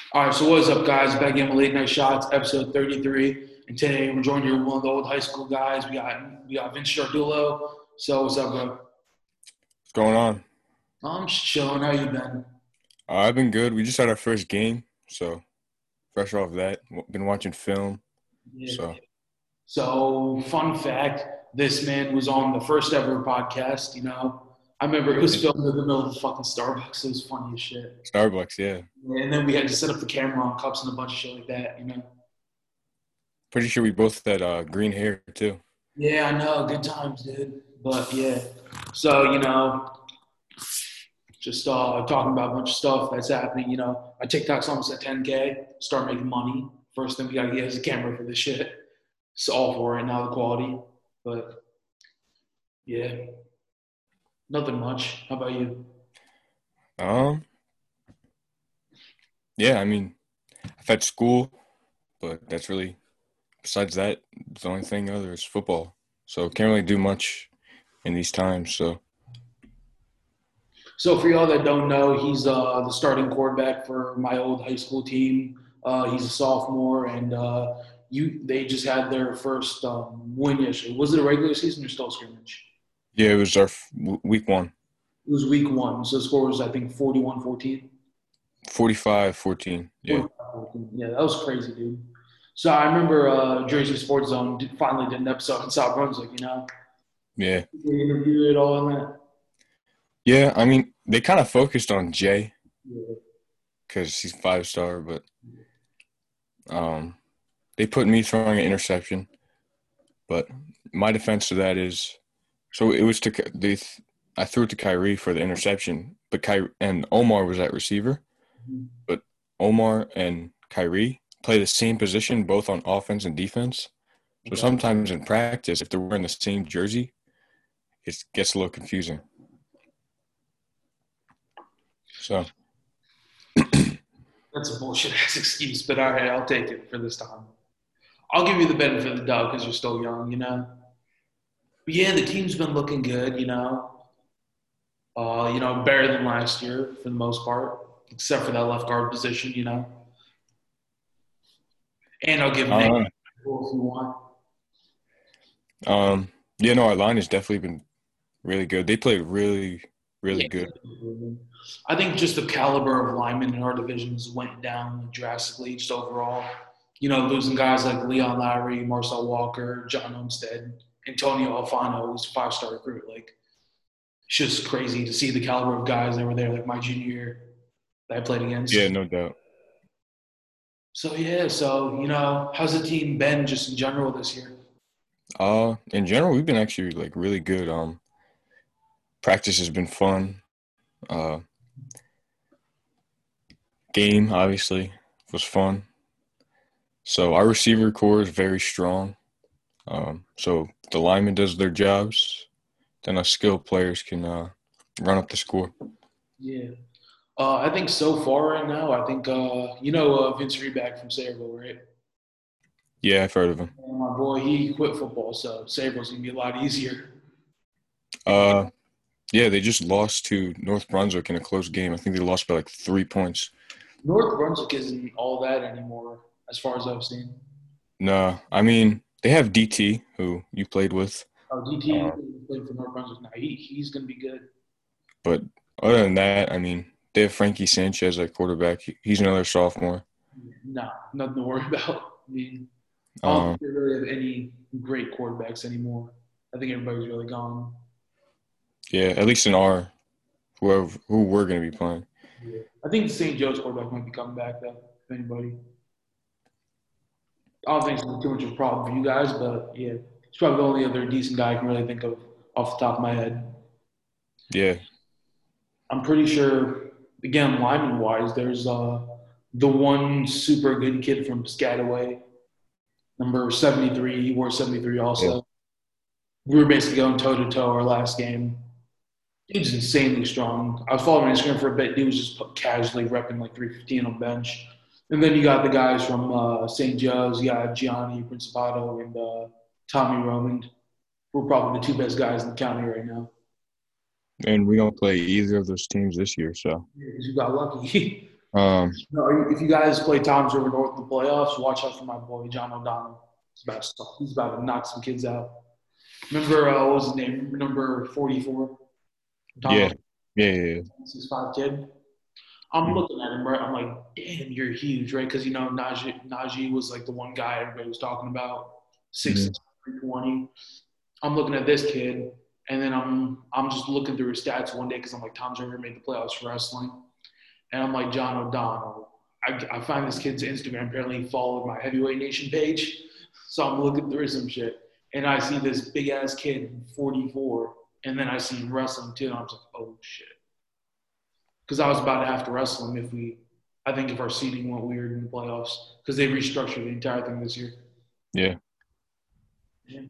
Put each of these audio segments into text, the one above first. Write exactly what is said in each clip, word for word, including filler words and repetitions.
All right, so what's up, guys? Back in with Late Night Shots, episode thirty-three. And today we're joined here with one of the old high school guys. We got we got Vince Jardulo. So what's up, bro? What's going on? I'm just chilling. How you been? Uh, I've been good. We just had our first game, so fresh off that. W- Been watching film, Yeah. so So fun fact: this man was on the first ever podcast. You know, I remember it was filmed in the middle of the fucking Starbucks. It was funny as shit. Starbucks, yeah. And then we had to set up the camera on cups and a bunch of shit like that. You know. Pretty sure we both had uh, green hair too. Yeah, I know. Good times, dude. But yeah. So you know, just uh, talking about a bunch of stuff that's happening. You know, my TikTok's almost at ten K. Start making money. First thing we gotta get is a camera for this shit. It's all for right now, the quality. But yeah, nothing much. How about you? Um, yeah, I mean, I've had school, but that's really besides that, the only thing other is football. So can't really do much in these times. So So for y'all that don't know, he's uh, the starting quarterback for my old high school team. Uh, he's a sophomore, and uh, you they just had their first um, win yesterday. Was it a regular season or still scrimmage? yeah, it was our f- w- week one, It was week one. So the score was, I think, forty-one fourteen. forty-five fourteen. Yeah, Yeah, that was crazy, dude. So I remember uh, Jersey Sports Zone did, finally did an episode in South Brunswick, you know? yeah, They interviewed it all in that. yeah. I mean, they kind of focused on Jay Yeah. because he's five star, but um, they put me throwing an interception. But my defense to that is, so it was to they. I threw it to Kyrie for the interception, but Kyrie and Omar was at receiver. But Omar and Kyrie play the same position both on offense and defense. So Okay. sometimes in practice, if they're wearing the same jersey, it gets a little confusing. So That's a bullshit ass excuse, but all right, I'll take it for this time. I'll give you the benefit of the doubt because you're still young, you know? But yeah, the team's been looking good, you know? Uh, you know, better than last year for the most part, except for that left guard position, you know? And I'll give Nick uh, if you want. um, yeah, no, our line has definitely been really good. They played really, really Yeah. good. I think just the caliber of linemen in our divisions went down drastically just overall. You know, losing guys like Leon Lowry, Marcel Walker, John Olmstead, Antonio Alfano, who's a five star recruit. Like, it's just crazy to see the caliber of guys that were there, like my junior year that I played Yeah, against. no doubt. So, yeah, so, you know, how's the team been just in general this year? Uh, in general, we've been actually like really good. Um, practice has been fun. Uh, game obviously was fun. So our receiver core is very strong. Um, so the lineman does their jobs, then us skilled players can uh, run up the score. Yeah. Uh, I think so far right now, I think, uh, you know, uh, Vince Reback from Sayreville, right? Yeah, I've heard of him. And my boy, he quit football, so Sayreville's going to be a lot easier. Uh, yeah, they just lost to North Brunswick in a close game. I think they lost by like three points. North Brunswick isn't all that anymore, as far as I've seen. No, I mean they have D T who you played with, Oh, D T uh, played for North Brunswick now. He he's gonna be good. but other than that, I mean they have Frankie Sanchez at quarterback. He- He's another sophomore. Nah, nothing to worry about. I mean, I don't Um, think they really have any great quarterbacks anymore. I think everybody's really gone. yeah, at least in our whoever who we're going to be playing. Yeah. I think the Saint Joe's quarterback might be coming back though. If anybody, I don't think it's gonna be too much of a problem for you guys, but yeah, he's probably the only other decent guy I can really think of off the top of my head. Yeah, I'm pretty sure, again, lineman wise, there's uh, the one super good kid from Piscataway, number seventy-three. He wore seventy-three yeah, also. We were basically going toe to toe our last game. Dude's insanely strong. I was following Instagram for a bit. Dude was just casually repping like three fifteen on bench. And then you got the guys from uh, Saint Joe's. You got Gianni Principato and uh, Tommy Roman. We're probably the two best guys in the county right now. and we don't play either of those teams this year, so Because you got lucky. Um, No, if you guys play Tom's River North in the playoffs, watch out for my boy John O'Donnell. He's about to, he's about to knock some kids out. Remember uh, what was his name? Number forty-four, yeah, Donald, yeah, yeah, yeah. six five kid. I'm Mhm. looking at him, right? I'm like, damn, you're huge, right? Because you know Najee, Najee was like the one guy everybody was talking about, six Mhm. three twenty. I'm looking at this kid, and then I'm I'm just looking through his stats one day because I'm like, Tom's River made the playoffs for wrestling, and I'm like, John O'Donnell. I, I find this kid's Instagram. Apparently, he followed my Heavyweight Nation page, so I'm looking through some shit, and I see this big ass kid, forty-four, and then I see him wrestling too, and I was like, oh shit, because I was about to have to wrestle him if we, I think if our seeding went weird in the playoffs because they restructured the entire thing this year. Yeah. Yeah.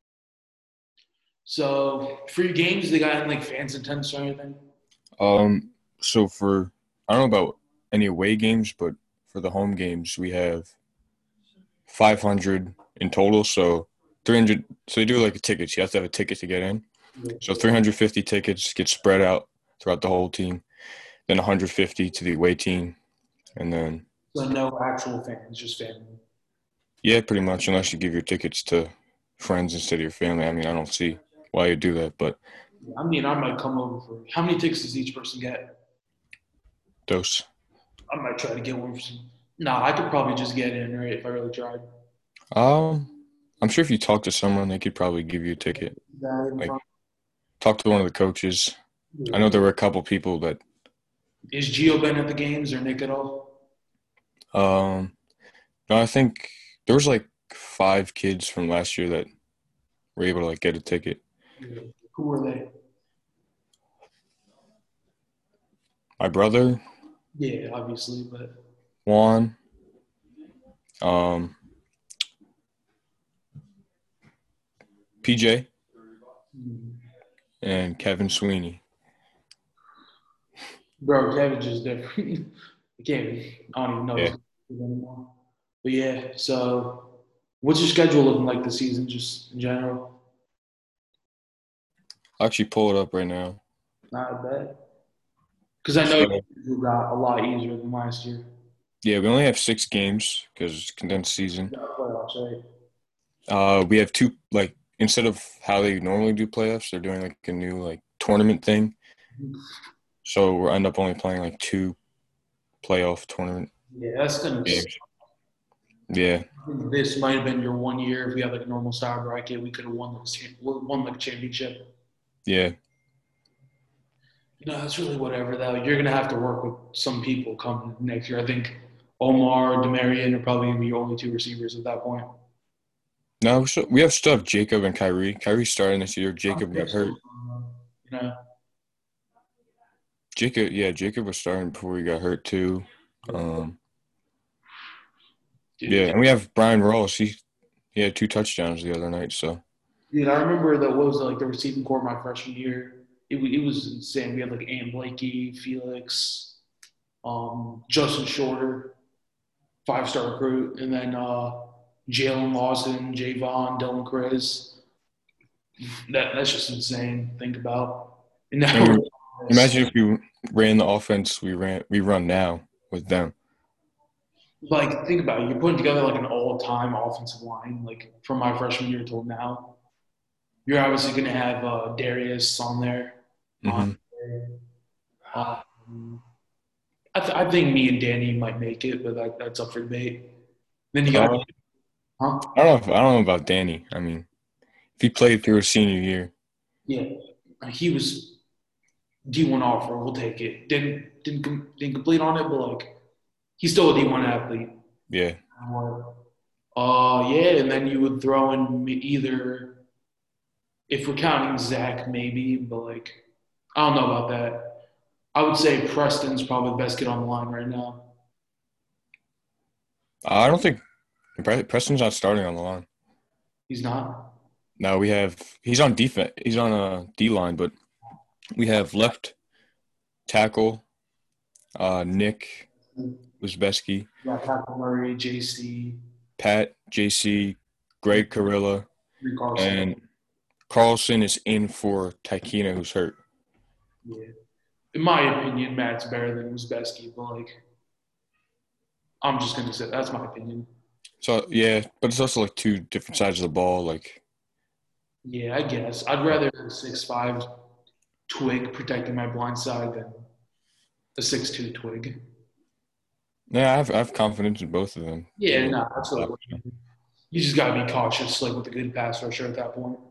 So for your games, they got like fans attendance or anything? Um, so for I don't know about any away games, but for the home games, we have five hundred in total. So three hundred. So they do like a tickets. You have to have a ticket to get in. Yeah. So three hundred fifty tickets get spread out throughout the whole team. Then one hundred fifty to the away team, and then So no actual fans, just family. yeah, pretty much. Unless you give your tickets to friends instead of your family. I mean, I don't see why you do that, but I mean, I might come over for. How many tickets does each person get? those. I might try to get one for some. No, I could probably just get in, right? If I really tried. Um, I'm sure if you talk to someone, they could probably give you a ticket. That in Like front. talk to one of the coaches. I know there were a couple people that Is Gio been at the games or Nick at all? um no, I think there was like five kids from last year that were able to like get a ticket. Who were they? My brother, Yeah, obviously, but Juan, um, P J, and Kevin Sweeney. bro, Cabbage is different. Cabbage, I don't even know his Yeah. name anymore. But yeah, so what's your schedule looking like this season, just in general? I'll actually pull it up right now. Not bad. Because I know So you got a lot easier than last year. yeah, we only have six games because it's condensed season. You got playoffs, right? Uh, we have two like instead of how they normally do playoffs, they're doing like a new like tournament thing. So we'll end up only playing like two playoff tournament Yeah, that's gonna. games. Yeah, This might have been your one year if we had like a normal star bracket. We could have won like won like a championship. yeah. You know, that's really whatever though. You're gonna have to work with some people coming next year. I think Omar, Demarion are probably gonna be your only two receivers at that point. No, so we have still have Jacob and Kyrie. Kyrie starting this year. Jacob got hurt. You know, Jacob, yeah, Jacob was starting before he got hurt too. Um, yeah, dude, and we have Brian Ross. He he had two touchdowns the other night. So dude, I remember that what was it, like the receiving core my freshman year. It, wa- it was insane. We had like Ann Blakey, Felix, um, Justin Shorter, five star recruit, and then uh, Jalen Lawson, Javon, Dylan Chris. That that's just insane. to Think about. And now and we're we, imagine if we ran the offense we ran we run now with them. like think about it. You're putting together like an all time offensive line, like from my freshman year till now. You're obviously going to have uh, Darius on there. On hmm um, I, th- I think me and Danny might make it, but that, that's up for debate. Then you got, Uh, huh? I don't know. If, I don't know about Danny. I mean, if he played through his senior year, Yeah, he was D one offer. We'll take it. Didn't didn't com- didn't complete on it, but like he's still a D one athlete. yeah. Uh, yeah, and then you would throw in either if we're counting Zach, maybe, but like I don't know about that. I would say Preston's probably the best kid on the line right now. I don't think Pre- Preston's not starting on the line. He's not. No, we have he's on defense. He's on a D line, but we have left tackle uh, Nick Uzbeski, Yeah, Patrick Murray, J C, Pat, J C, Greg Carilla, Reed Carlson. and Carlson is in for Taikina, who's hurt. Yeah. In my opinion, Matt's better than Uzbeski, but like I'm just gonna say that's my opinion. So yeah, but it's also like two different sides of the ball. Like Yeah, I guess I'd rather a six five twig protecting my blind side than a six two twig. yeah, I have I have confidence in both of them Yeah, to no, that's what block. you just gotta be cautious, like with a good pass rusher at that point.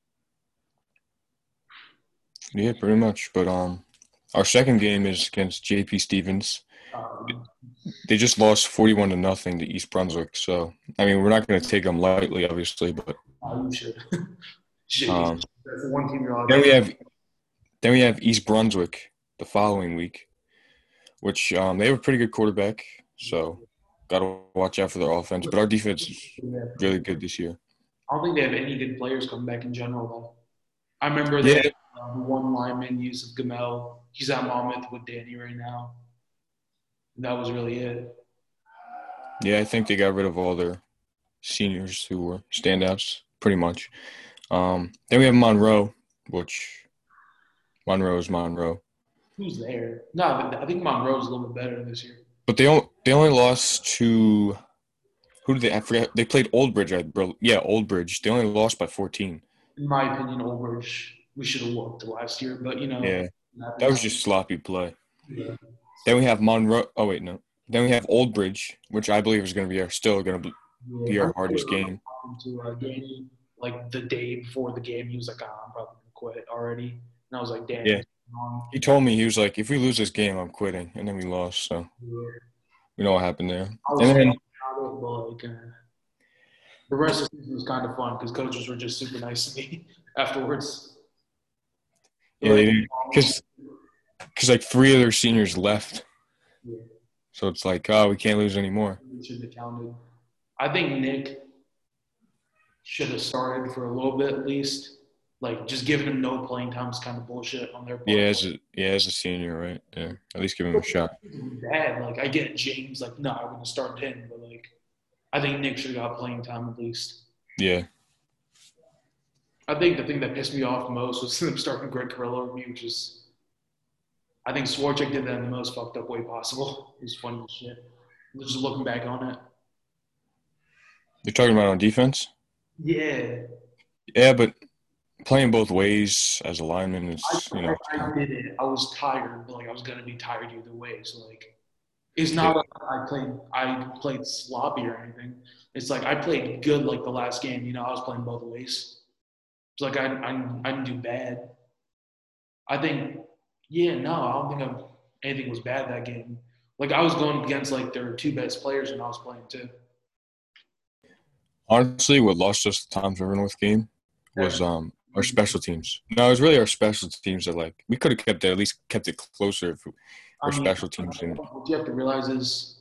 Yeah, pretty much. But um, our second game is against J P Stevens. Um, They just lost forty-one to nothing to East Brunswick. So I mean, we're not going to take them lightly, obviously. But uh, you should. Shit, um, that's the one team you're like, then hey, we have then we have East Brunswick the following week, which um, they have a pretty good quarterback. So got to watch out for their offense. But our defense is really good this year. I don't think they have any good players coming back in general though. I remember they Yeah, had uh, the one lineman, Yusuf Gamel. He's at Monmouth with Danny right now. That was really it. yeah. I think they got rid of all their seniors who were standouts, pretty much. Um, then we have Monroe, which Monroe is Monroe. Who's there? No, I think Monroe's a little bit better this year. But they only they only lost to who did they? I forget. They played Old Bridge. I bro, yeah, Old Bridge. They only lost by fourteen. In my opinion, Ulrich, we should have looked last year, but you know, Yeah, that was happens. just sloppy play. Yeah. Then we have Monroe. Oh wait, no. Then we have Old Bridge, which I believe is going to be our still going to Yeah, be I our remember hardest game. talking to uh, Danny like the day before the game. He was like, oh, "I'm probably gonna quit already," and I was like, "Damn, Yeah, what's going on?" he told me he was like, if we lose this game, I'm quitting, and then we lost. So Yeah. we know what happened there. I was And then about it, but like uh, the rest of the season was kind of fun because coaches were just super nice to me afterwards. yeah, Like, they did because because like three of their seniors left, yeah, so it's like, oh, we can't lose anymore. we should have counted. I think Nick should have started for a little bit at least. Like just giving him no playing time is kind of bullshit on their Yeah, part. as a yeah as a senior, right? Yeah, at least give him a shot. Bad. Like I get James. Like no, I wouldn't have started him, but like I think Nick should have got playing time at least. Yeah, I think the thing that pissed me off most was them starting Greg Carrillo with me, which is I think Swarchek did that in the most fucked up way possible. It was funny as shit. Just looking back on it. you're talking about on defense. Yeah. Yeah, but playing both ways as a lineman is, I, you know, I, I did it. I was tired, but like I was gonna be tired either way. So like it's yeah, not like I played I played sloppy or anything. It's like I played good like the last game, you know, I was playing both ways. It's like I I, I didn't do bad. I think yeah, no, I don't think I'm, anything was bad that game. Like I was going against like their two best players when I was playing too. honestly, what lost us the Tom's River North game was um our special teams. No, it was really our special teams that like we could have kept it at least kept it closer if our I mean, special teams didn't. what you have to realize is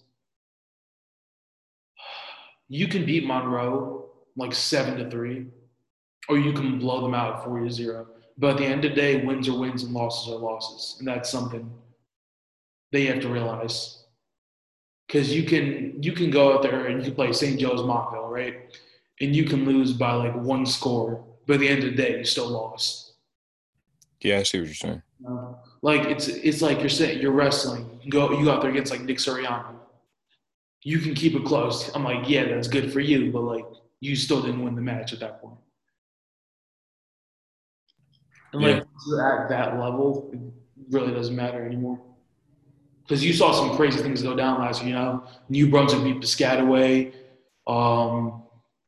you can beat Monroe like seven to three, or you can blow them out four to zero. But at the end of the day, wins are wins and losses are losses, and that's something they have to realize. Because you can you can go out there and you can play Saint Joe's Mockville, right? And you can lose by like one score, but at the end of the day, you still lost. Yeah, I see what you're saying. You know? Like it's it's like you're saying you're wrestling. You go you go out there against like Nick Soriano. You can keep it close. I'm like, yeah, that's good for you, but like you still didn't win the match at that point. And Yeah, like you're at that level, it really doesn't matter anymore. Because you saw some crazy things go down last year. You know, New Brunswick beat Piscataway. Um,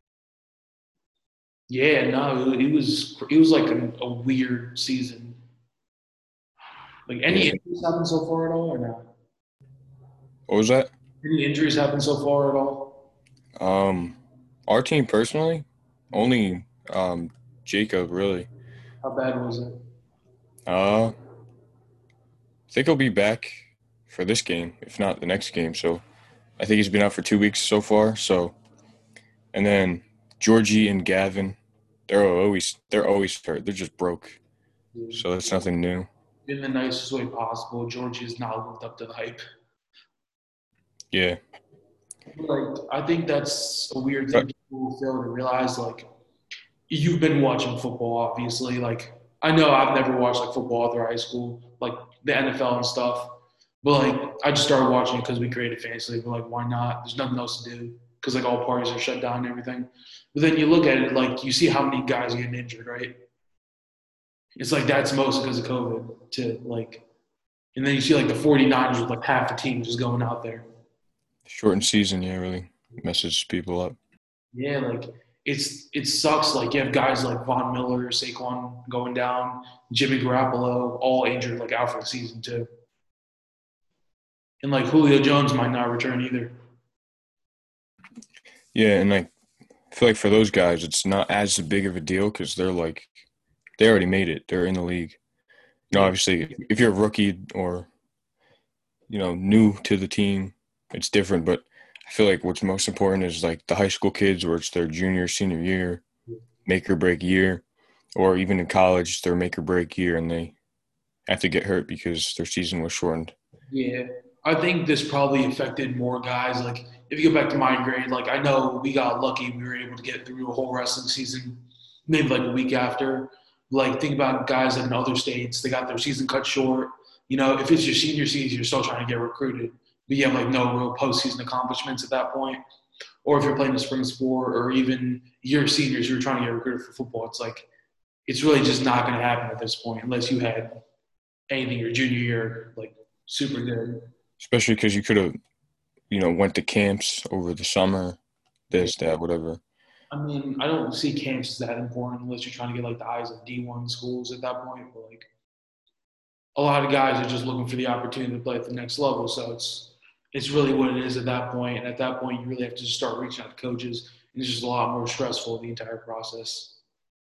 yeah, no, it, it was it was like a, a weird season. Like any yeah. injuries happen so far at all, or not? What was that? Any injuries happen so far at all? Um, our team personally, only um Jacob really. How bad was it? Uh, I think he'll be back for this game, if not the next game. So I think he's been out for two weeks so far. So and then Georgie and Gavin, they're always they're always hurt. They're just broke. So that's nothing new. In the nicest way possible, Georgia has not lived up to the hype. Yeah. Like, I think that's a weird thing But people fail to realize. Like, you've been watching football, obviously. Like, I know I've never watched like football through high school, like the N F L and stuff. But like, I just started watching it because we created fantasy league. We're like, why not? There's nothing else to do because like all parties are shut down and everything. But then you look at it, like you see how many guys are getting injured, right? It's like that's mostly because of COVID to like, and then you see like the 49ers with like half the team just going out there. Shortened season, yeah, really messes people up. Yeah, like it's it sucks. Like you have guys like Von Miller, Saquon going down, Jimmy Garoppolo, all injured, like out for the season too. And like Julio Jones might not return either. Yeah, and like I feel like for those guys, it's not as big of a deal because they're like they already made it. They're in the league. You know, Yeah, obviously, if you're a rookie or you know new to the team, it's different. But I feel like what's most important is like the high school kids, where it's their junior, senior year, make or break year, or even in college, it's their make or break year, and they have to get hurt because their season was shortened. yeah. I think this probably affected more guys. Like if you go back to my grade, like I know we got lucky we were able to get through a whole wrestling season, maybe like a week after. Like think about guys like in other states, they got their season cut short. You know, if it's your senior season, you're still trying to get recruited, but you have like no real postseason accomplishments at that point. Or if you're playing the spring sport, or even your seniors, you're trying to get recruited for football. It's like it's really just not going to happen at this point unless you had anything your junior year like super good. Especially because you could have, you know, went to camps over the summer, this, that, whatever. I mean, I don't see camps as that important unless you're trying to get like the eyes of D one schools at that point. But like a lot of guys are just looking for the opportunity to play at the next level. So it's it's really what it is at that point. And at that point, you really have to just start reaching out to coaches, and it's just a lot more stressful the entire process.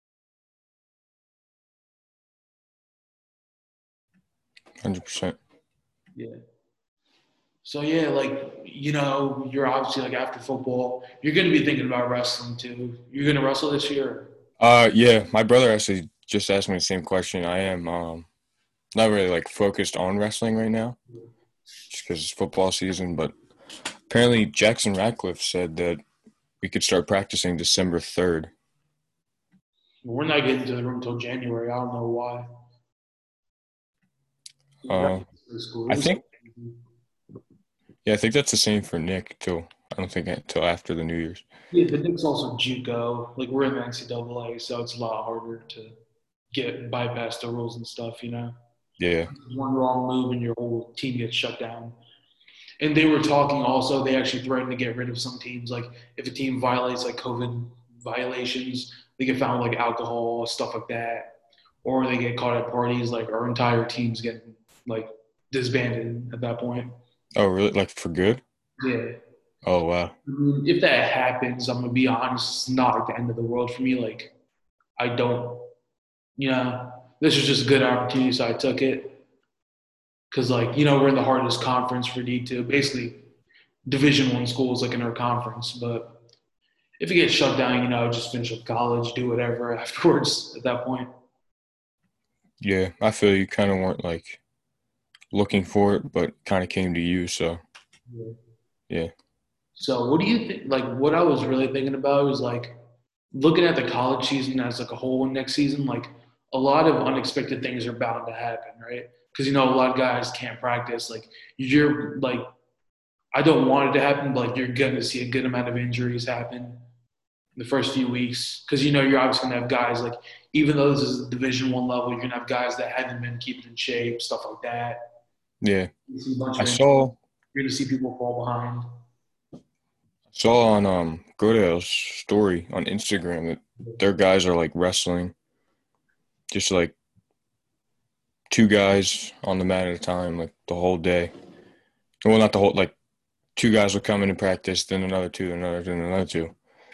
one hundred percent. Yeah. So yeah, like you know, you're obviously like after football, you're going to be thinking about wrestling too. You're going to wrestle this year. Uh, yeah, my brother actually just asked me the same question. I am um not really like focused on wrestling right now, just because it's football season. But apparently, Jackson Radcliffe said that we could start practicing December third. We're not getting to the room until January. I don't know why. Uh, School. I think, yeah, I think that's the same for Nick too. I don't think until after the New Year's. Yeah, but Nick's also JUCO. Like we're in the N C double A, so it's a lot harder to get bypass the rules and stuff. You know, Yeah, one wrong move and your whole team gets shut down. And they were talking also. They actually threatened to get rid of some teams. Like if a team violates like COVID violations, they get found with, like alcohol stuff like that, or they get caught at parties. Like our entire team's getting like disbanded at that point. oh, really? Like for good? Yeah. Oh, wow. I mean, if that happens, I'm gonna be honest, it's not like the end of the world for me. Like I don't, you know, this was just a good opportunity, so I took it. Cause like, you know, we're in the hardest conference for D two, basically division one schools like in our conference. But if it gets shut down, you know, just finish up college, do whatever afterwards at that point. Yeah, I feel you kind of weren't like looking for it, but kind of came to you. So Yeah. yeah, So what do you think? Like what I was really thinking about was like looking at the college season as like a whole next season, like a lot of unexpected things are bound to happen, right? Because you know a lot of guys can't practice. Like you're like I don't want it to happen, but like you're gonna see a good amount of injuries happen in the first few weeks because you know you're obviously gonna have guys like even though this is Division One level, you're gonna have guys that haven't been keeping in shape, stuff like that. yeah. You see a bunch I of injuries. saw You're gonna see people fall behind. saw on um Goodell's story on Instagram that their guys are like wrestling, just like two guys on the mat at a time, like the whole day. Well, not the whole, like two guys will come in and practice, then another two, then another, then another two.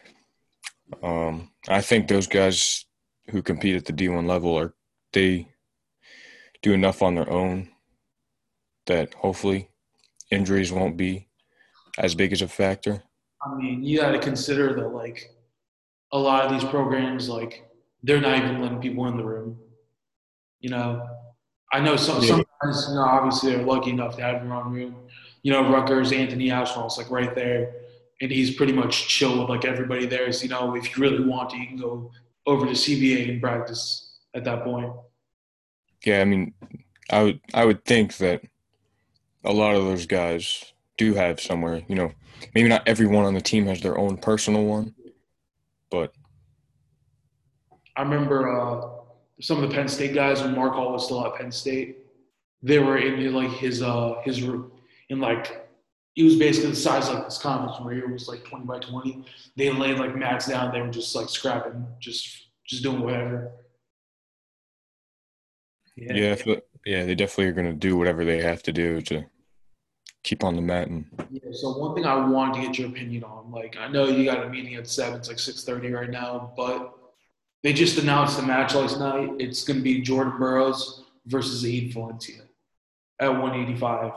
Um, I think those guys who compete at the D one level are they do enough on their own that hopefully injuries won't be as big as a factor. I mean, you got to consider that like a lot of these programs, like they're not even letting people in the room. You know, I know some Yeah, some guys, you know, obviously they're lucky enough to have their own room. You know, Rutgers, Anthony Ashwell's like right there, and he's pretty much chill with like everybody there. So you know, if you really want to, you can go over to C B A and practice at that point. yeah. I mean, I would I would think that a lot of those guys do have somewhere, you know, maybe not everyone on the team has their own personal one, but I remember uh, some of the Penn State guys when Mark Hall was still at Penn State. They were in like his uh his in like he was basically the size like this comic where it was like twenty by twenty. They laid like mats down. They were just like scrapping, just just doing whatever. Yeah. yeah, I feel- yeah, they definitely are going to do whatever they have to do to keep on the mat. And Yeah. So one thing I wanted to get your opinion on, like I know you got a meeting at seven, it's like six thirty right now, but they just announced the match last night. It's going to be Jordan Burroughs versus Zahid Valencia at one eighty-five.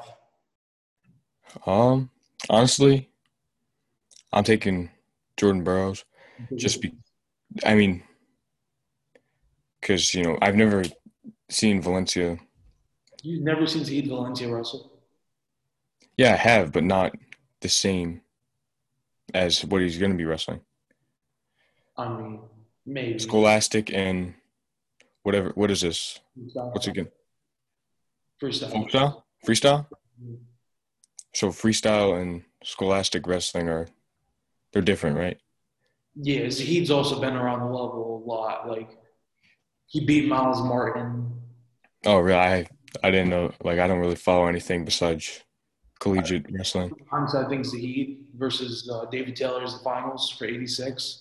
um, honestly, I'm taking Jordan Burroughs. Just be, I mean, because you know I've never seen Valencia. You've never seen Zahid Valencia wrestle? Yeah, I have, but not the same as what he's going to be wrestling. I mean, maybe. Scholastic and whatever. What is this? Freestyle. What's it again? Freestyle. Freestyle? Freestyle? So freestyle and scholastic wrestling are they're different, right? Yeah, Zahid's also been around the level a lot. Like he beat Miles Martin. Oh, really? I I didn't know. Like, I don't really follow anything besides collegiate wrestling. Honestly, I think Zahid versus uh, David Taylor is the finals for eighty-six.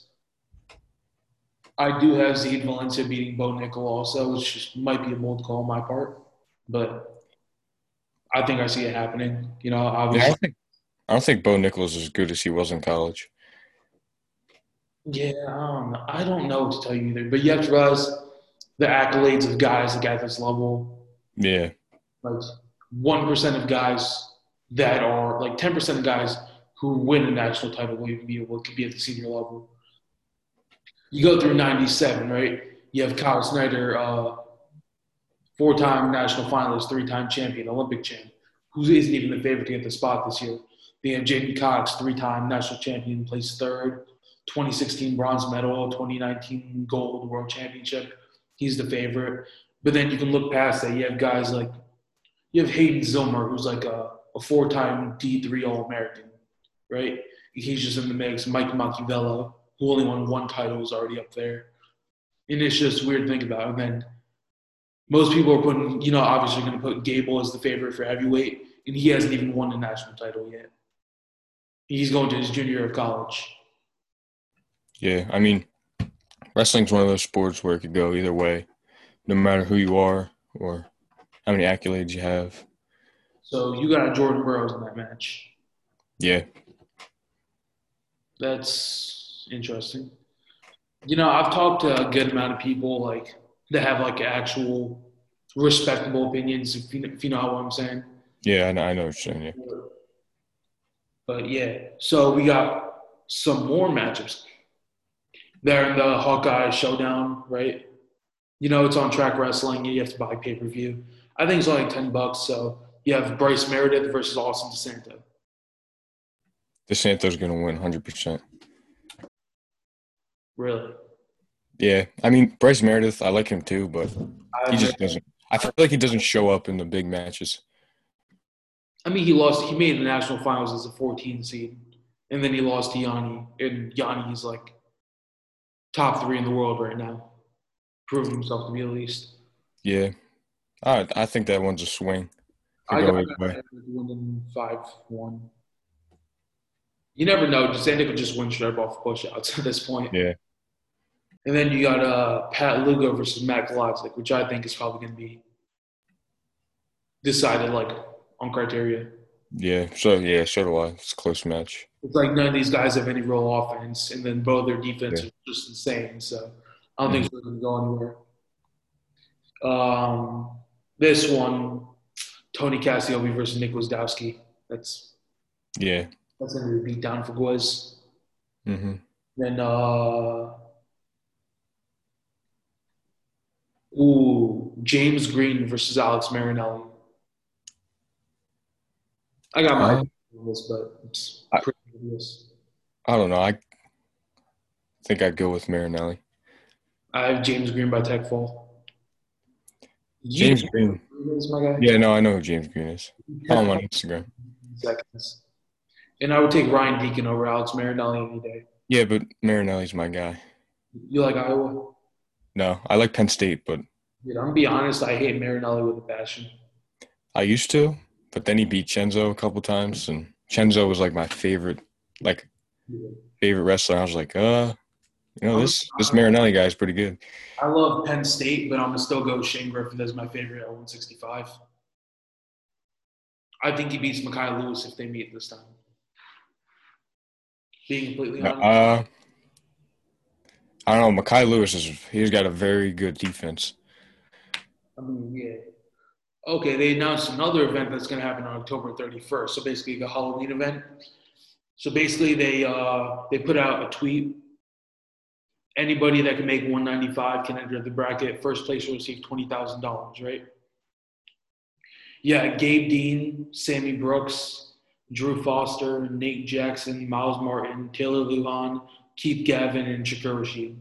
I do have Zahid Valencia beating Bo Nickel also, which just might be a bold call on my part, but I think I see it happening. You know, Yeah, I obviously. don't think I don't think Bo Nichols is as good as he was in college. Yeah, I don't know. I don't know what to tell you either, but you have to realize the accolades of guys like at this level. Yeah, Like one percent of guys that are like ten percent of guys who win a national title will even be able to be at the senior level. You go through ninety-seven, right? You have Kyle Snyder, uh, four-time national finalist, three-time champion, Olympic champ, who isn't even the favorite to get the spot this year. They have Jaden Cox, three-time national champion, placed third, twenty sixteen bronze medal, twenty nineteen gold world championship. He's the favorite. But then you can look past that. You have guys like you have Hayden Zilmer, who's like a, a four-time D three All-American, right? He's just in the mix. Mike Machiavello, who only won one title, is already up there. And it's just weird to think about. And then most people are putting, you know, obviously going to put Gable as the favorite for heavyweight, and he hasn't even won a national title yet. He's going to his junior year of college. yeah. I mean, wrestling's one of those sports where it could go either way, no matter who you are or how many accolades you have. So you got Jordan Burroughs in that match. Yeah, That's interesting. You know, I've talked to a good amount of people like that have like actual respectable opinions, if you, if you know what I'm saying. yeah. I know, I know what you're saying. Yeah, But yeah, so we got some more matchups. They're in the Hawkeye Showdown, right? You know, it's on Track Wrestling. You have to buy pay per view. I think it's only like ten bucks. So you have Bryce Meredith versus Austin DeSanto. DeSanto's gonna win one hundred percent. Really? Yeah, I mean Bryce Meredith, I like him too, but I, he just doesn't. I feel like he doesn't show up in the big matches. I mean, he lost. He made the national finals as a fourteen seed, and then he lost to Yanni. And Yanni's like top three in the world right now, proving himself to be at least. Yeah, I I think that one's a swing. Could I go got either way. winning five one. You never know. DeSanto could just win straight off push-outs at this point. Yeah, And then you got uh, Pat Lugo versus Matt Glodzik, which I think is probably going to be decided like on criteria. yeah. So yeah, so do I. It's a close match. It's like none of these guys have any real offense, and then both their defense Yeah. is just insane. So I don't Mhm. think it's going to go anywhere. Um, this one, Tony Cassiope versus Nick Wizdowski. That's Yeah. that's going to be a beat down for Gwiz. hmm Then uh, ooh, James Green versus Alex Marinelli. I got my Um, on this, but it's I, pretty obvious. I don't know. I think I'd go with Marinelli. I have James Green by tech fall. You James Green. is my guy. Yeah, no, I know who James Green is. Follow him on Instagram. Seconds. And I would take Ryan Deacon over Alex Marinelli any day. Yeah, but Marinelli's my guy. You like Iowa? No, I like Penn State, but Dude, I'm gonna be honest. I hate Marinelli with a passion. I used to. But then he beat Chenzo a couple times, and Chenzo was like my favorite, like favorite wrestler. I was like, uh, you know, this this Marinelli guy is pretty good. I love Penn State, but I'm gonna still go Shane Griffith as my favorite at one sixty-five. I think he beats Mekhi Lewis if they meet this time. Being completely honest. Uh, I don't know. Mekhi Lewis is he's got a very good defense. I mean, yeah. Okay, they announced another event that's going to happen on October thirty-first. So basically, a Halloween event. So basically, they uh, they put out a tweet. Anybody that can make one ninety-five can enter the bracket. First place will receive twenty thousand dollars, right? Yeah, Gabe Dean, Sammy Brooks, Drew Foster, Nate Jackson, Miles Martin, Taylor Lujan, Keith Gavin, and Shakur Rasheed.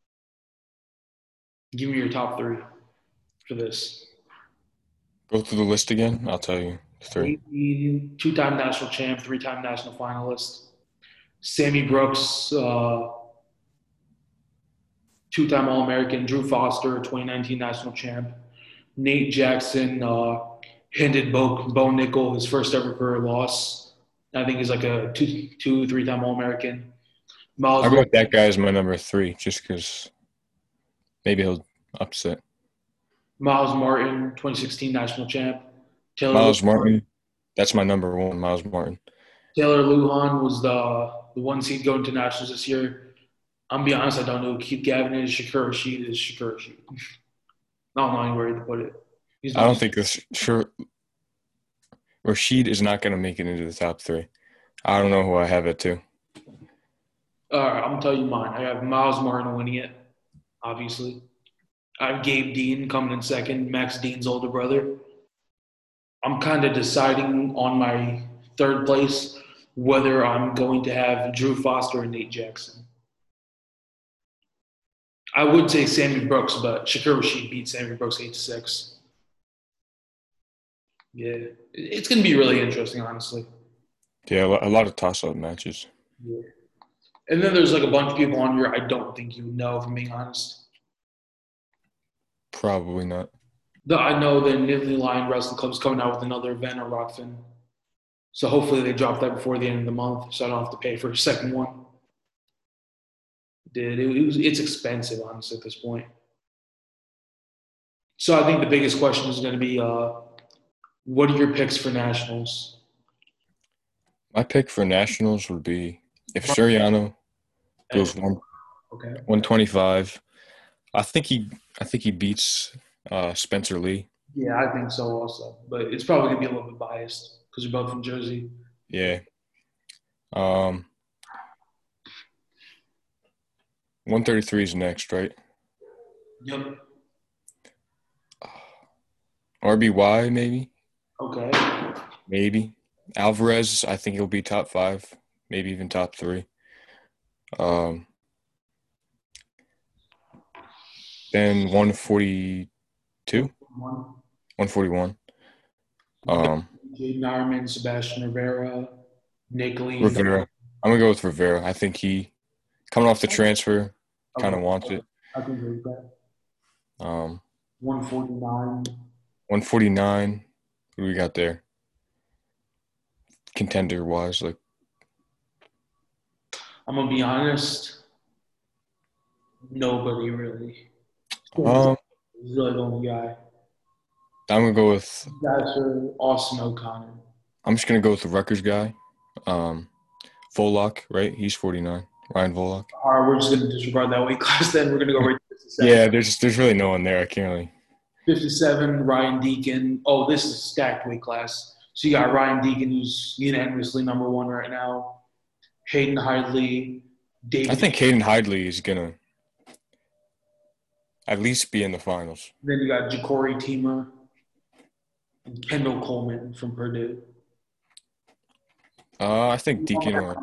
Give me your top three for this. Go through the list again. I'll tell you. Three. Two-time national champ, three-time national finalist. Sammy Brooks, uh, two-time All-American. Drew Foster, twenty nineteen national champ. Nate Jackson uh, handed Bo, Bo Nickel his first ever career loss. I think he's like a two, two three-time All-American. Miles I'll go with that guy as my number three, just because maybe he'll upset. Miles Martin, twenty sixteen national champ. Taylor Miles Lujan. Martin, that's my number one, Miles Martin. Taylor Lujan was the the one seed going to nationals this year. I'm gonna be honest, I don't know who Keith Gavin is. Shakur Rasheed is Shakur Rasheed. I don't know anywhere to put it. He's I don't think this sure Rasheed is not gonna make it into the top three. I don't know who I have it to. All right, I'm gonna tell you mine. I have Miles Martin winning it, obviously. I have Gabe Dean coming in second, Max Dean's older brother. I'm kind of deciding on my third place whether I'm going to have Drew Foster and Nate Jackson. I would say Sammy Brooks, but Shakur Rasheed beat Sammy Brooks eight to six. Yeah, it's going to be really interesting, honestly. Yeah, a lot of toss-up matches. Yeah. And then there's like a bunch of people on here I don't think you know, if I'm being honest. Probably not. The, I know the Nittany Lion Wrestling Club is coming out with another event at Rockfin. So hopefully they drop that before the end of the month so I don't have to pay for a second one. Dude, it, it was, it's expensive, honestly, at this point. So I think the biggest question is going to be, uh, what are your picks for nationals? My pick for nationals would be if Suriano goes one, okay. one twenty-five. I think he I think he beats uh, Spencer Lee. Yeah, I think so also. But it's probably going to be a little bit biased because we're both from Jersey. Yeah. Um, one thirty-three is next, right? Yep. R B Y maybe? Okay. Maybe. Alvarez, I think he'll be top five, maybe even top three. Um. Then one forty-two, one forty-one. Um, Jaden Ironman, Sebastian Rivera, Nick Lee. Rivera. I'm going to go with Rivera. I think he, coming off the transfer, kind of okay. wants it. I can agree with that. Um, one forty-nine. one forty-nine. Who do we got there? Contender-wise, like. I'm going to be honest. Nobody really. Um, He's really the only guy. I'm gonna go with. Guys are Austin O'Connor. I'm just gonna go with the Rutgers guy, um, Volok, right? He's forty-nine. Ryan Volok. All right, we're just gonna disregard that weight class. Then we're gonna go right to fifty-seven. Yeah, there's there's really no one there. I can't really. fifty-seven, Ryan Deacon. Oh, this is a stacked weight class. So you got Ryan Deacon, who's unanimously number one right now. Hayden Hidley. David. I think Hayden Hidley is gonna. At least be in the finals. Then you got Ja'Cory Teamer and Kendall Coleman from Purdue. Uh, I think Deacon or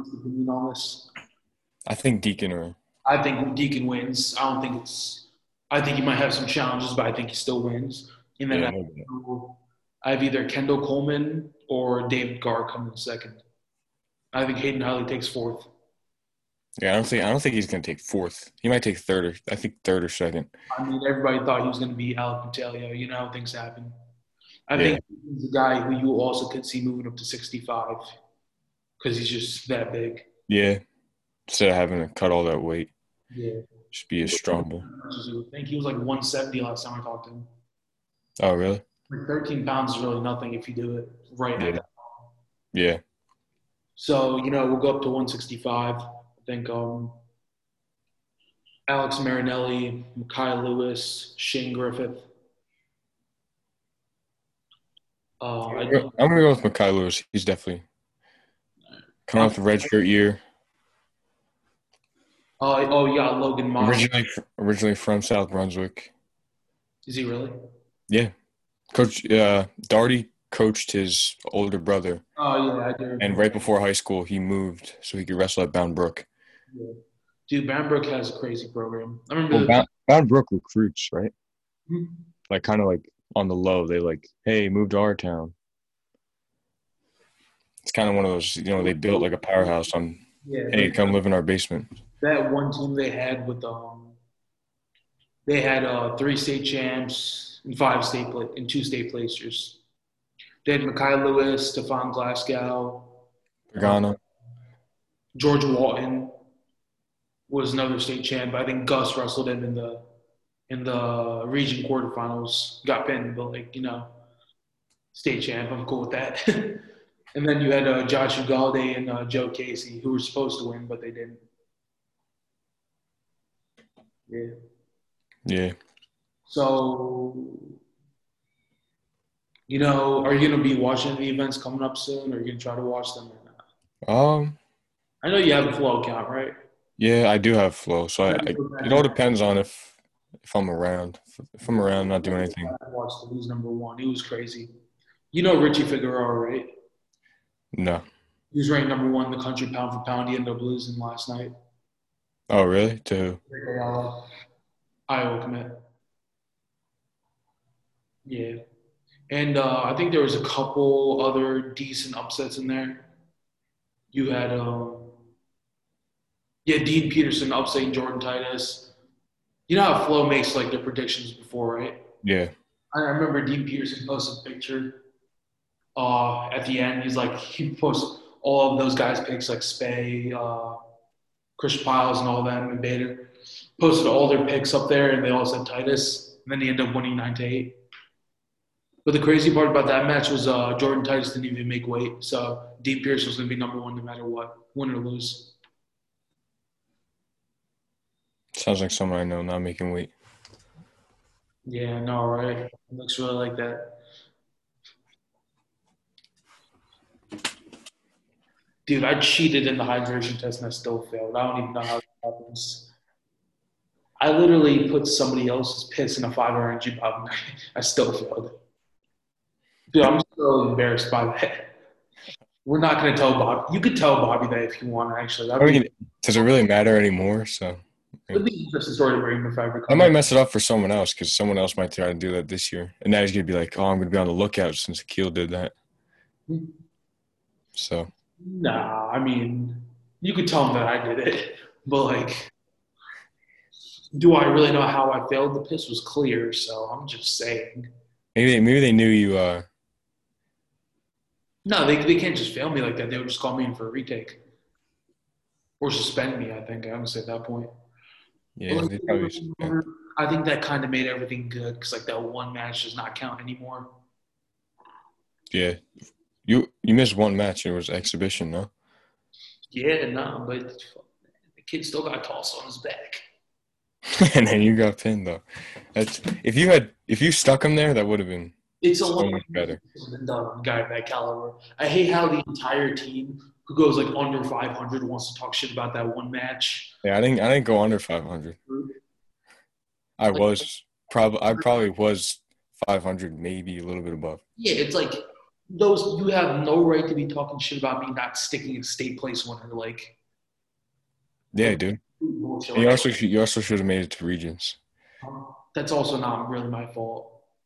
I think Deacon or I think Deacon wins. I don't think it's – I think he might have some challenges, but I think he still wins. And then Yeah, I no doubt. I have either Kendall Coleman or David Carr coming second. I think Hayden Hurley takes fourth. Yeah, I don't think I don't think he's gonna take fourth. He might take third or I think third or second. I mean, everybody thought he was going to be Alec Batalio. You know how things happen. I Yeah, think he's a guy who you also could see moving up to sixty-five because he's just that big. yeah. Instead of having to cut all that weight, Yeah. just be a strong boy. I think he was like one seventy last time I talked to him. Oh, really? Like thirteen pounds is really nothing if you do it right at Yeah, that. yeah. So, you know, we'll go up to one sixty-five. I think um, Alex Marinelli, Mekhi Lewis, Shane Griffith. Uh, I, I'm gonna go with Mekhi Lewis. He's definitely coming off the red shirt year. uh, oh, you got Logan Moss. Originally, originally from South Brunswick. Is he really? Yeah, Coach uh, Darty coached his older brother, Oh, yeah, I do. and right before high school, he moved so he could wrestle at Bound Brook. Yeah. Dude, Bamberg has a crazy program. I remember Well, the, Bound, Bound Brook recruits, right? Hmm? Like kind of like on the low. They like, hey, move to our town. It's kind of one of those, you know, they built like a powerhouse on, yeah, hey, come live in our basement. that one team they had with um, they had uh three state champs and five state pla- and two state placers. They had Mekhi Lewis, Stephon Glasgow, Pagano. George Walton was another state champ. I think Gus wrestled him in the in the region quarterfinals. Got pinned, but like you know, state champ. I'm cool with that. And then you had uh, Josh Ugalde and uh, Joe Casey, who were supposed to win, but they didn't. Yeah. Yeah. So, you know, are you going to be watching the events coming up soon, or are you going to try to watch them or not? Um. I know you have a flow account, right? Yeah, I do have flow, so I, I it all depends on if if I'm around. If, if I'm around, not doing anything. I watched him. He was number one. He was crazy. You know Richie Figueroa, right? No. He was ranked number one in the country pound for pound. He ended up losing last night. Oh, really? To Uh, Iowa commit. Yeah. And uh, I think there was a couple other decent upsets in there. You had, um, yeah, Dean Peterson upsetting Jordan Titus. You know how Flo makes like their predictions before, right? yeah. I remember Dean Peterson posted a picture uh, at the end. He's like, he posts all of those guys' picks like Spay, uh, Chris Piles, and all them, and Bader. Posted all their picks up there, and they all said Titus. And then he ended up winning nine to eight. But the crazy part about that match was uh, Jordan Titus didn't even make weight, so Dean Pearson was going to be number one no matter what, win or lose. Sounds like someone I know not making weight. Yeah, no, right? It looks really like that. Dude, I cheated in the hydration test and I still failed. I don't even know how that happens. I literally put somebody else's piss in a five-hour energy bottle and I still failed. Dude, I'm so embarrassed by that. We're not going to tell Bobby. You could tell Bobby that if you want, actually. I That'd be, mean, does it really matter anymore? So that'd be an interesting story to bring him if I ever I come might back. mess it up for someone else because someone else might try to do that this year, and now he's gonna be like, "Oh, I'm gonna be on the lookout since Akil did that." So Nah, I mean, you could tell him that I did it. But, like, do I really know how I failed? The piss was clear, so I'm just saying. maybe maybe they knew you. Uh, No, they, they can't just fail me like that. They would just call me in for a retake. Or suspend me, I think, I would say at that point. But, yeah, like, they probably. Yeah. I think that kind of made everything good because, like, that one match does not count anymore. yeah. You you missed one match. It was exhibition, no? Yeah, no, but the kid still got tossed on his back. And then you got pinned though. That's if you had if you stuck him there, that would have been It's a so lot much better. than done on a guy of that caliber. I hate how the entire team who goes like under five hundred wants to talk shit about that one match. Yeah, I didn't I didn't go under five hundred. I Like, was probably I probably was five hundred, maybe a little bit above. yeah, it's like those you have no right to be talking shit about me not sticking in state place winner. Like, Yeah, dude. bullshit. And you Like, also should, you also should have made it to regions. um, that's also not really my fault.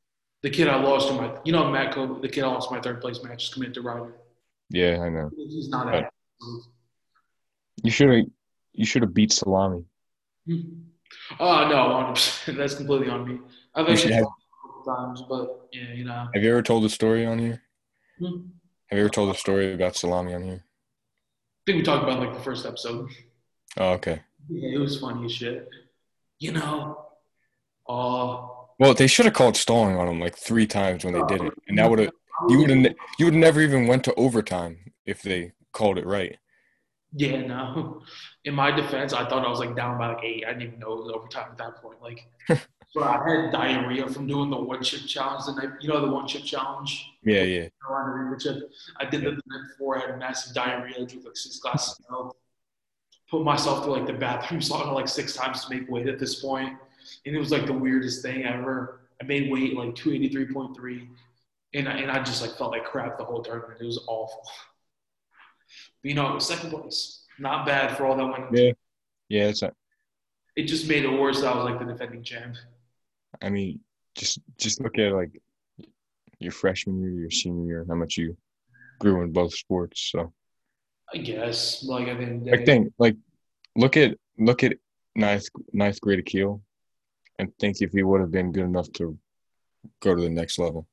The kid I lost to my, you know, Matt Kobe, the kid I lost my third place match, just committed to Ryder. Yeah, I know. He's not But at. you should have you should have beat Salami. Oh no, one hundred percent. That's completely on me. I've You should actually have. thought a couple times, but yeah, you know. Have you ever told the story on here? Hmm. Have you ever told the story about Salami on here? I think we talked about like the first episode. Oh, okay. Yeah, it was funny as shit. You know, uh, Well, they should have called stalling on him like three times when they did it, and that would have I you was would have you would never even went to overtime if they called it right. yeah, no. In my defense, I thought I was like down by like eight. I didn't even know it was overtime at that point. Like, so I had diarrhea from doing the one chip challenge the night. You know the one chip challenge. Yeah, yeah. Carolina chip. I did Yeah. that the night before. I had massive diarrhea. I drank like six glasses of milk. Put myself through like the bathroom sauna like six times to make weight at this point, and it was like the weirdest thing ever. I made weight like two eighty-three point three, and I, and I just like felt like crap the whole tournament. It was awful. But, you know, it was second place. Not bad for all that went into Yeah, it. yeah. It's a, It just made it worse that I was like the defending champ. I mean, just just look at like your freshman year, your senior year, how much you grew in both sports. So I guess. Like at the end of the I day. think like look at look at ninth ninth grade Akil and think if he would have been good enough to go to the next level.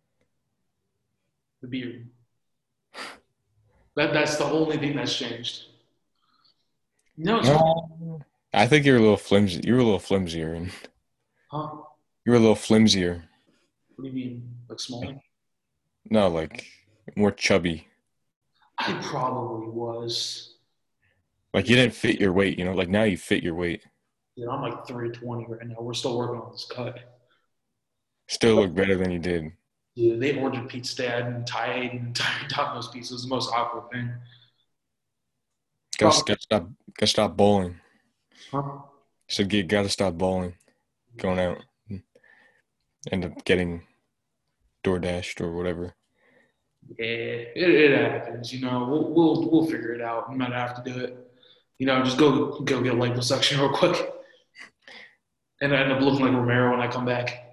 The beard. That that's the only thing that's changed. No, it's No, I think you're a little flimsy. You're a little flimsier, and huh? you're a little flimsier. What do you mean? Like smaller? No, like more chubby. I probably was. Like you didn't fit your weight, you know. Like now you fit your weight. You know, I'm like three twenty right now. We're still working on this cut. Still look better than you did. Dude, they ordered pizza. They had an entire, an entire Domino's pizza. It was the most awkward thing. Gotta, Probably, gotta stop. Gotta stop bowling. huh? So get gotta stop bowling. Going out. End up getting DoorDashed or whatever. Yeah, it, it happens. You know, we'll, we'll we'll figure it out. We might have to do it. You know, just go go get a liposuction real quick, and I end up looking like Romero when I come back.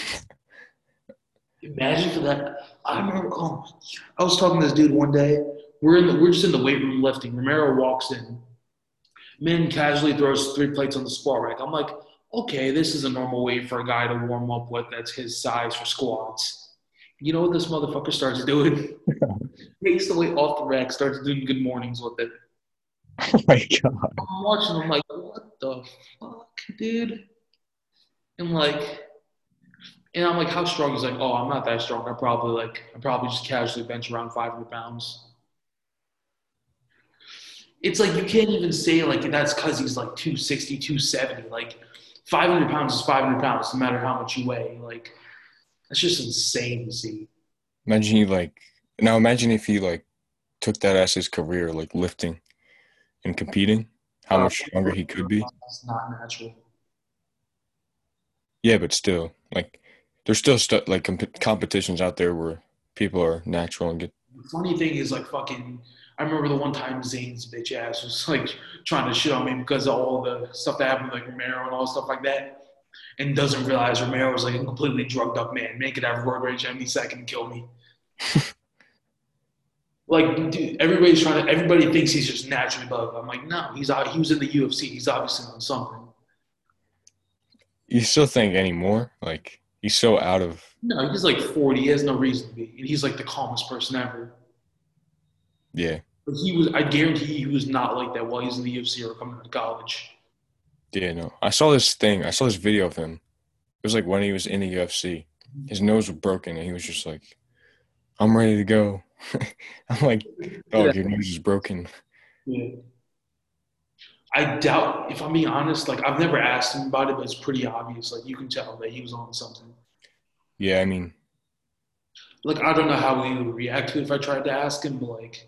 Imagine for that. I remember. Oh, I was talking to this dude one day. We're in the, we're just in the weight room lifting. Romero walks in. Min casually throws three plates on the squat rack. I'm like, okay, this is a normal weight for a guy to warm up with. That's his size for squats. You know what this motherfucker starts doing? Takes the weight off the rack, starts doing good mornings with it. Oh my god. I'm watching. I'm like, what the fuck, dude? And like, and I'm like, how strong? He's like, oh, I'm not that strong. I probably like, I probably just casually bench around five hundred pounds. It's like you can't even say like that's because he's like two sixty, two seventy. Like five hundred pounds is five hundred pounds, no matter how much you weigh. Like that's just insane to see. Imagine he like now. Imagine if he like took that as his career, like lifting and competing. How Uh, much stronger he could be. It's not natural. Yeah, but still, like there's still stu- like comp- competitions out there where people are natural and get. The funny thing is like fucking. I remember the one time Zane's bitch ass was like trying to shit on me because of all the stuff that happened with like Romero and all stuff like that, and doesn't realize Romero was like a completely drugged up man. Man could have roid rage any second and kill me. Like, dude, everybody's trying to. Everybody thinks he's just naturally bugged. I'm like, no, he's out. He was in the U F C. He's obviously on something. You still think anymore? Like he's so out of. No, he's like forty. He has no reason to be, and he's like the calmest person ever. Yeah, But he was. I guarantee he was not like that while he's in the U F C or coming out of college. yeah. No, I saw this thing. I saw this video of him. It was like when he was in the U F C. His nose was broken, and he was just like, "I'm ready to go." I'm like, "Dog, your nose is broken." Yeah. I doubt, if I'm being honest, like I've never asked him about it, but it's pretty obvious. Like you can tell that he was on something. Yeah, I mean, Like I don't know how he would react to it if I tried to ask him, but like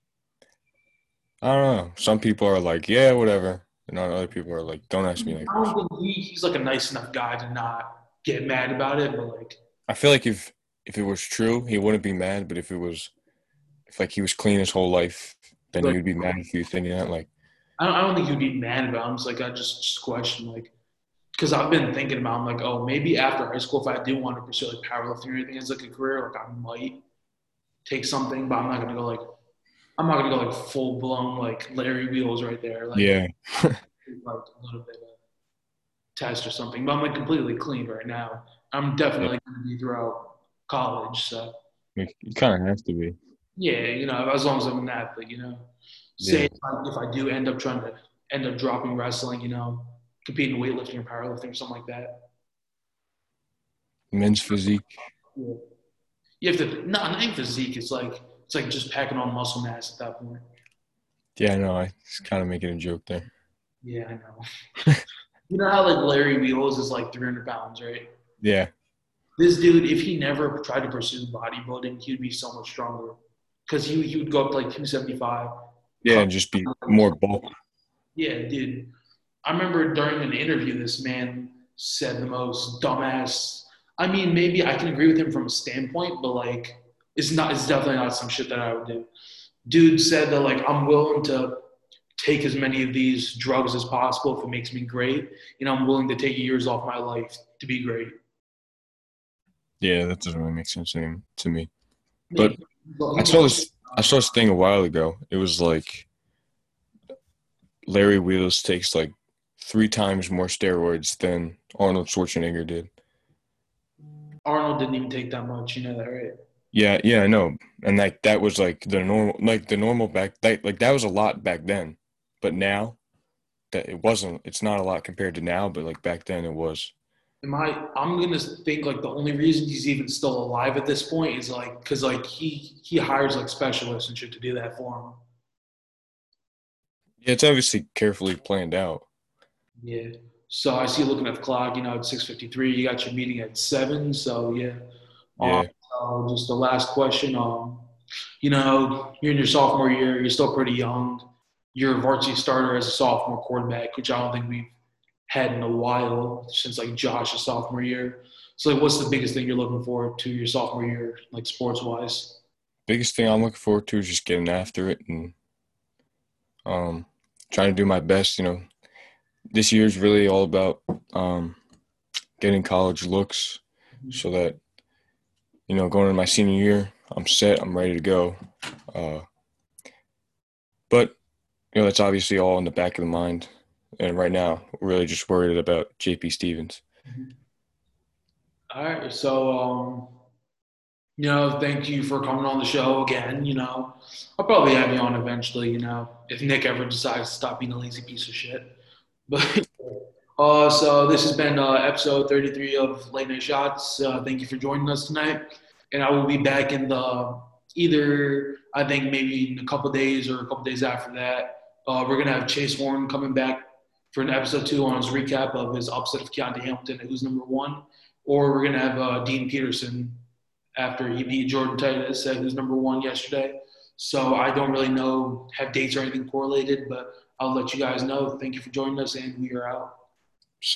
I don't know. Some people are like, "Yeah, whatever," and other people are like, "Don't ask me that I question." don't think he, he's like a nice enough guy to not get mad about it, but like I feel like if if it was true, he wouldn't be mad. But if it was, if like he was clean his whole life, then he like would be mad if you thinking that. Like, I don't, I don't think he'd be mad about it. I'm just like I just, just question like because I've been thinking about, I'm like, oh, maybe after high school, if I do want to pursue like powerlifting or anything as like a career, like I might take something, but I'm not gonna go like I'm not gonna go like full blown like Larry Wheels right there, like Yeah. like a little bit of test or something. But I'm like completely clean right now. I'm Yeah. definitely gonna be throughout college, so You kind of have to be. yeah, you know, as long as I'm an athlete, you know. Say Yeah. if I, if I do end up trying to end up dropping wrestling, you know, competing in weightlifting or powerlifting or something like that. Men's physique. Yeah. You have to not not even physique. It's like it's like just packing on muscle mass at that point. Yeah, no, I was kind of making a joke there. Yeah, I know. You know how like Larry Wheels is like three hundred pounds, right? Yeah. This dude, if he never tried to pursue bodybuilding, he'd be so much stronger. Because he, he would go up to like two seventy-five. Yeah, and just be more bulk. Yeah, dude. I remember during an interview, this man said the most dumbass. I mean, maybe I can agree with him from a standpoint, but like, it's not. It's definitely not some shit that I would do. Dude said that like I'm willing to take as many of these drugs as possible if it makes me great. You know, I'm willing to take years off my life to be great. Yeah, that doesn't really make sense to me. To me. But Man, I saw this. I saw this thing a while ago. It was like Larry Wheels takes like three times more steroids than Arnold Schwarzenegger did. Arnold didn't even take that much. You know that, right? Yeah, yeah, I know. And like that was like the normal, like the normal back. That, like that was a lot back then, but now that it wasn't. It's not a lot compared to now, but like back then it was. Am I? I'm gonna think like the only reason he's even still alive at this point is like because like he he hires like specialists and shit to do that for him. Yeah, it's obviously carefully planned out. Yeah. So I see you looking at the clock. You know, it's six fifty-three. You got your meeting at seven. So yeah. Um. Yeah, So just the last question. Um. You know, you're in your sophomore year. You're still pretty young. You're a varsity starter as a sophomore quarterback, which I don't think we've had in a while since like Josh's sophomore year. So like, what's the biggest thing you're looking forward to your sophomore year, like sports wise? biggest thing I'm looking forward to is just getting after it and um trying to do my best. You know, this year is really all about um getting college looks so that you know going into my senior year, I'm set. I'm ready to go. Uh, but you know, that's obviously all in the back of the mind. And right now, we're really just worried about J P Stevens. All right. So, um, you know, thank you for coming on the show again. You know, I'll probably have you on eventually, you know, if Nick ever decides to stop being a lazy piece of shit. But uh, so this has been uh, episode thirty-three of Late Night Shots. Uh, thank you for joining us tonight. And I will be back in the either, I think maybe in a couple days or a couple days after that. Uh, we're going to have Chase Warren coming back for an episode two on his recap of his upset of Keontae Hamilton at Who's Number One. Or we're going to have uh, Dean Peterson after he beat Jordan Titus at Who's Number One yesterday. So I don't really know, have dates or anything correlated, but I'll let you guys know. Thank you for joining us, and we are out.